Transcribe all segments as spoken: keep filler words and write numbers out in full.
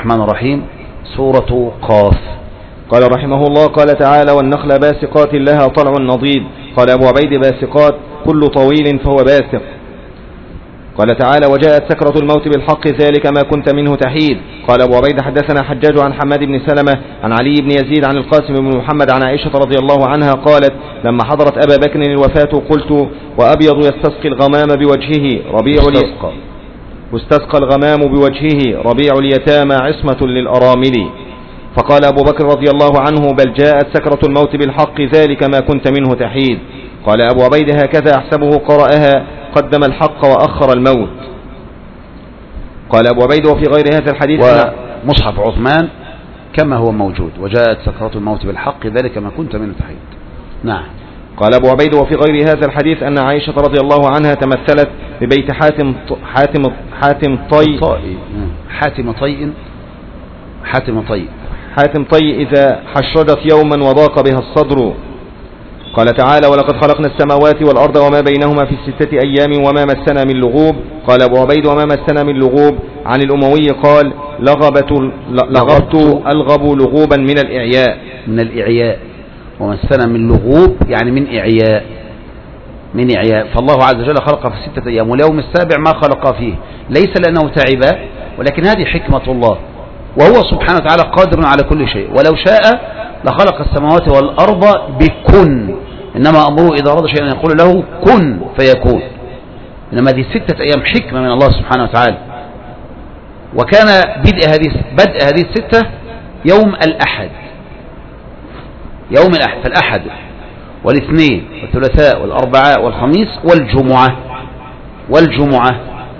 الرحمن الرحيم. سورة قاف. قال رحمه الله: قال تعالى: والنخل باسقات لها طلع نضيد. قال أبو عبيد: باسقات كل طويل فهو باسق. قال تعالى: وجاءت سكرة الموت بالحق ذلك ما كنت منه تحيد. قال أبو عبيد: حدثنا حجاج عن حماد بن سلمة عن علي بن يزيد عن القاسم بن محمد عن عائشة رضي الله عنها قالت: لما حضرت أبا بكر الوفاة قلت: وأبيض يستسقي الغمام بوجهه ربيع يستسقى واستسقى الغمام بوجهه ربيع اليتامى عصمة للأرامل. فقال أبو بكر رضي الله عنه: بل جاءت سكرة الموت بالحق ذلك ما كنت منه تحيد. قال أبو عبيد: هكذا أحسبه قرأها، قدم الحق وأخر الموت. قال أبو عبيد: وفي غير هذا الحديث ومصحف عثمان كما هو موجود: وجاءت سكرة الموت بالحق ذلك ما كنت منه تحيد. نعم. قال أبو عبيد: وفي غير هذا الحديث أن عائشة رضي الله عنها تمثلت ببيت حاتم حاتم حاتم طي حاتم طي حاتم طي حاتم طي إذا حشرت يوما وضاق بها الصدر. قال تعالى: ولقد خلقنا السماوات والأرض وما بينهما في ستة أيام وما مسنا من لغوب. قال أبو عبيد: وما مسنا من لغوب. عن الأموي قال: لغبت لغبت ألغب لغوبا من الإعياء من الإعياء ومسنا من لغوب يعني من إعياء من إعياء. فالله عز وجل خلق في ستة أيام، واليوم السابع ما خلق فيه، ليس لأنه تعب، ولكن هذه حكمة الله، وهو سبحانه وتعالى قادر على كل شيء. ولو شاء لخلق السماوات والأرض بكن، إنما أمره إذا أراد شيئا يقول له كن فيكون. إنما هذه ستة أيام حكمة من الله سبحانه وتعالى. وكان بدء هذه بدء هذه الستة يوم الأحد يوم الأحد فالأحد والاثنين والثلاثاء والأربعاء والخميس والجمعة والجمعة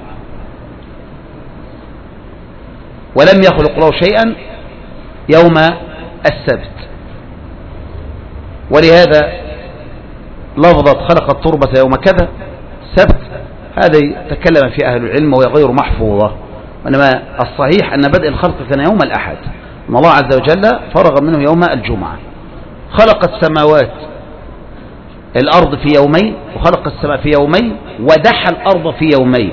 ولم يخلق له شيئا يوم السبت. ولهذا لفظة خلق التربة يوم كذا سبت هذا تكلم في أهل العلم وهي غير محفوظة، وإنما الصحيح أن بدء الخلق كان يوم الأحد، أن الله عز وجل فرغ منه يوم الجمعة. خلق السماوات الأرض في يومين، وخلق السماء في يومين، ودحى الأرض في يومين.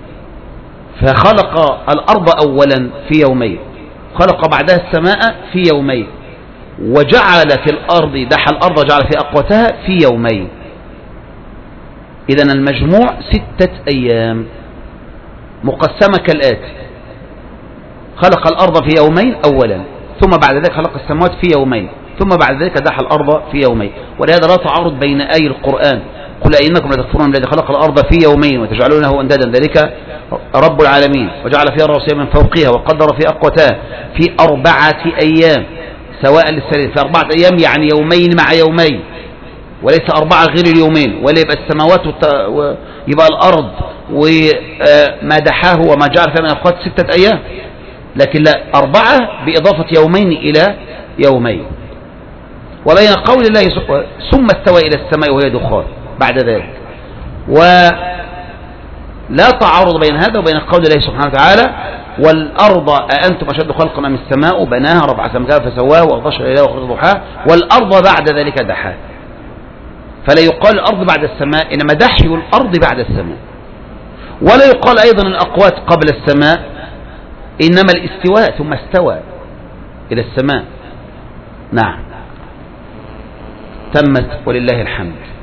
فخلق الأرض أولا في يومين، خلق بعدها السماء في يومين، وجعل في الأرض دحى الأرض وجعل في أقوتها في يومين. إذن المجموع ستة أيام مقسمة كالآتي: خلق الأرض في يومين أولا، ثم بعد ذلك خلق السماوات في يومين، ثم بعد ذلك دحى الأرض في يومين. ولهذا لا تعارض بين آي القرآن: قل أئنكم لتكفرون بالذي خلق الأرض في يومين وتجعلونه أندادا ذلك رب العالمين وجعل فيها رواسي من فوقها وقدر في أقوتها في أربعة أيام سواء للسائلين. في أربعة أيام يعني يومين مع يومين، وليس أربعة غير اليومين، ولا يبقى السماوات ويبقى الأرض وما دحاه وما جعل فيها من أقوات ستة أيام، لكن لا، أربعة بإضافة يومين إلى يومين. وبين قول الله ثم استوى إلى السماء وهي دخان بعد ذلك. ولا تعارض بين هذا وبين قول الله سبحانه وتعالى: والأرض أأنتم أشد خلقا من السماء بناها رفع سمكها فسواها وأغطش الليل وأخرج ضحاها والأرض بعد ذلك دحاها. فلا يقال الأرض بعد السماء، إنما دحي الأرض بعد السماء. ولا يقال أيضا الأقوات قبل السماء، إنما الاستواء ثم استوى إلى السماء. نعم. تمت ولله الحمد.